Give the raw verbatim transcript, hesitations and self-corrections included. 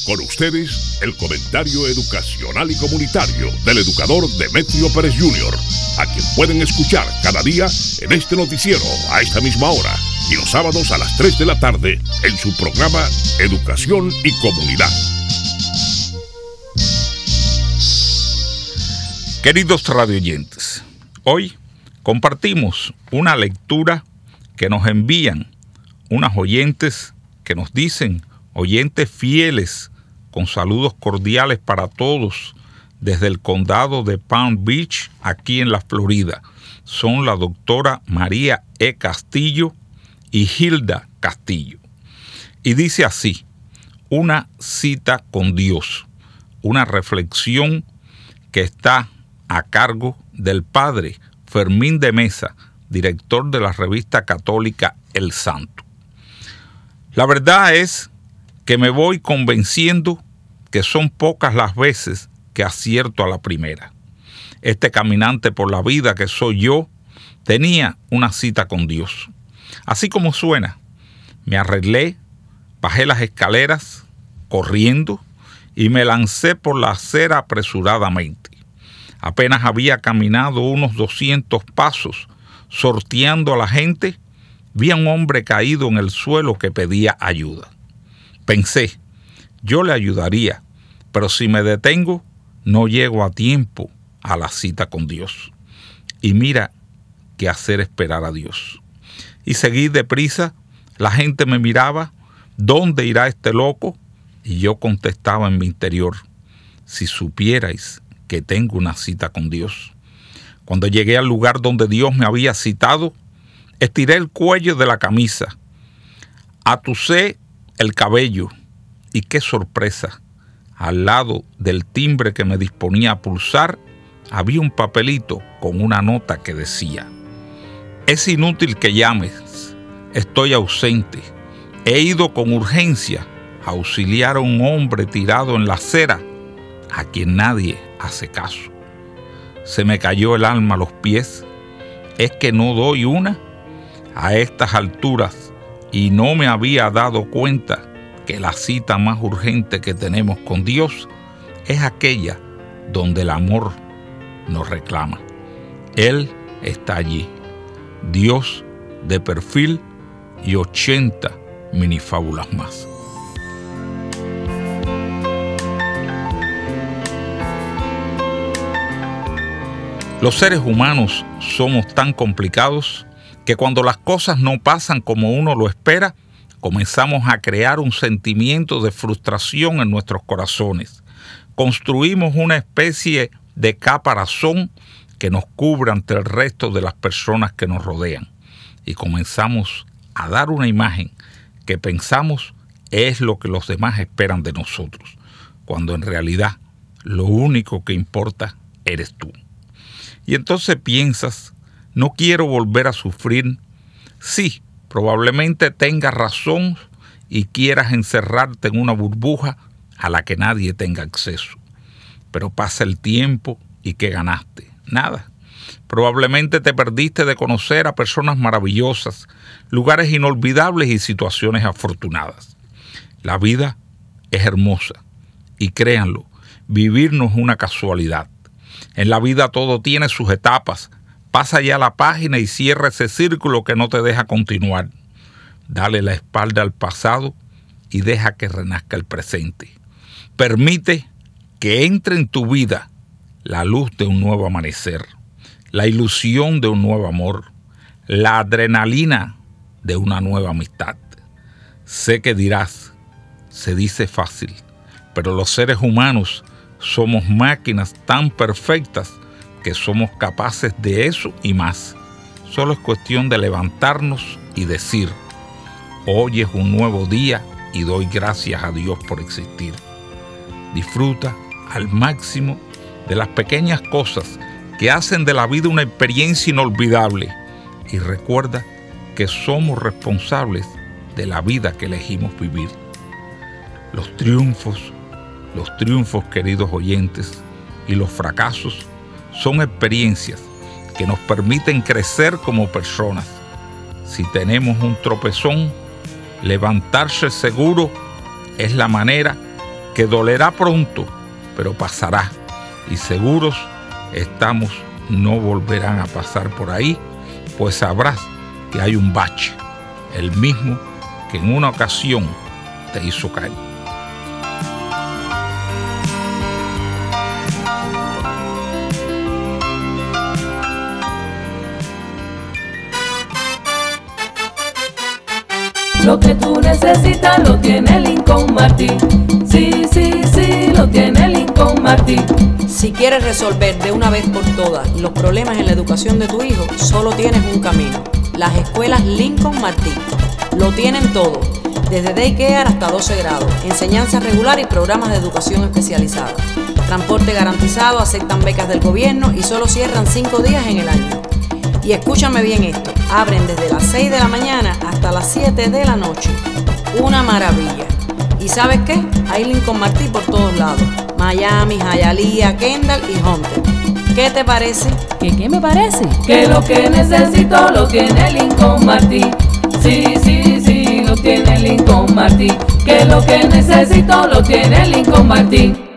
Con ustedes, el comentario educacional y comunitario del educador Demetrio Pérez junior, a quien pueden escuchar cada día en este noticiero a esta misma hora y los sábados a las tres de la tarde en su programa Educación y Comunidad. Queridos radioyentes, hoy compartimos una lectura que nos envían unas oyentes que nos dicen, oyentes fieles, con saludos cordiales para todos desde el condado de Palm Beach, aquí en la Florida. Son la doctora María E. Castillo y Hilda Castillo. Y dice así, una cita con Dios, una reflexión que está a cargo del padre Fermín de Mesa, director de la revista católica El Santo. La verdad es que me voy convenciendo que son pocas las veces que acierto a la primera. Este caminante por la vida que soy yo tenía una cita con Dios. Así como suena, me arreglé, bajé las escaleras corriendo y me lancé por la acera apresuradamente. Apenas había caminado unos doscientos pasos, sorteando a la gente, vi a un hombre caído en el suelo que pedía ayuda. Pensé, yo le ayudaría, pero si me detengo, no llego a tiempo a la cita con Dios. Y mira qué hacer esperar a Dios. Y seguí deprisa, la gente me miraba, ¿dónde irá este loco? Y yo contestaba en mi interior, si supierais que tengo una cita con Dios. Cuando llegué al lugar donde Dios me había citado, estiré el cuello de la camisa, atusé el cabello y qué sorpresa, al lado del timbre que me disponía a pulsar, había un papelito con una nota que decía, es inútil que llames, estoy ausente, he ido con urgencia a auxiliar a un hombre tirado en la acera a quien nadie hace caso. Se me cayó el alma a los pies, ¿es que no doy una? A estas alturas y no me había dado cuenta que la cita más urgente que tenemos con Dios es aquella donde el amor nos reclama. Él está allí, Dios de perfil y ochenta minifábulas más. Los seres humanos somos tan complicados que cuando las cosas no pasan como uno lo espera, comenzamos a crear un sentimiento de frustración en nuestros corazones. Construimos una especie de caparazón que nos cubre ante el resto de las personas que nos rodean. Y comenzamos a dar una imagen que pensamos es lo que los demás esperan de nosotros, cuando en realidad lo único que importa eres tú. Y entonces piensas, no quiero volver a sufrir. Sí, probablemente tengas razón y quieras encerrarte en una burbuja a la que nadie tenga acceso. Pero pasa el tiempo y ¿qué ganaste? Nada. Probablemente te perdiste de conocer a personas maravillosas, lugares inolvidables y situaciones afortunadas. La vida es hermosa y créanlo, vivir no es una casualidad. En la vida todo tiene sus etapas. Pasa ya la página y cierra ese círculo que no te deja continuar. Dale la espalda al pasado y deja que renazca el presente. Permite que entre en tu vida la luz de un nuevo amanecer, la ilusión de un nuevo amor, la adrenalina de una nueva amistad. Sé que dirás, se dice fácil, pero los seres humanos somos máquinas tan perfectas que somos capaces de eso y más. Solo es cuestión de levantarnos y decir, hoy es un nuevo día y doy gracias a Dios por existir. Disfruta al máximo de las pequeñas cosas que hacen de la vida una experiencia inolvidable y recuerda que somos responsables de la vida que elegimos vivir. Los triunfos, los triunfos, queridos oyentes, y los fracasos son experiencias que nos permiten crecer como personas. Si tenemos un tropezón, levantarse seguro es la manera que dolerá pronto, pero pasará, y seguros estamos no volverán a pasar por ahí, pues sabrás que hay un bache, el mismo que en una ocasión te hizo caer. Lo que tú necesitas lo tiene Lincoln Martin. Sí, sí, sí, lo tiene Lincoln Martin. Si quieres resolver de una vez por todas los problemas en la educación de tu hijo, solo tienes un camino: las escuelas Lincoln Martin. Lo tienen todo, desde daycare hasta doce grados, enseñanza regular y programas de educación especializada. Transporte garantizado, aceptan becas del gobierno y solo cierran cinco días en el año. Y escúchame bien esto, abren desde las seis de la mañana hasta las siete de la noche. Una maravilla. ¿Y sabes qué? Hay Lincoln Martin por todos lados: Miami, Hialeah, Kendall y Hunter. ¿Qué te parece? ¿Qué qué me parece? Que lo que necesito lo tiene Lincoln Martin. Sí, sí, sí, lo tiene Lincoln Martin. Que lo que necesito lo tiene Lincoln Martin.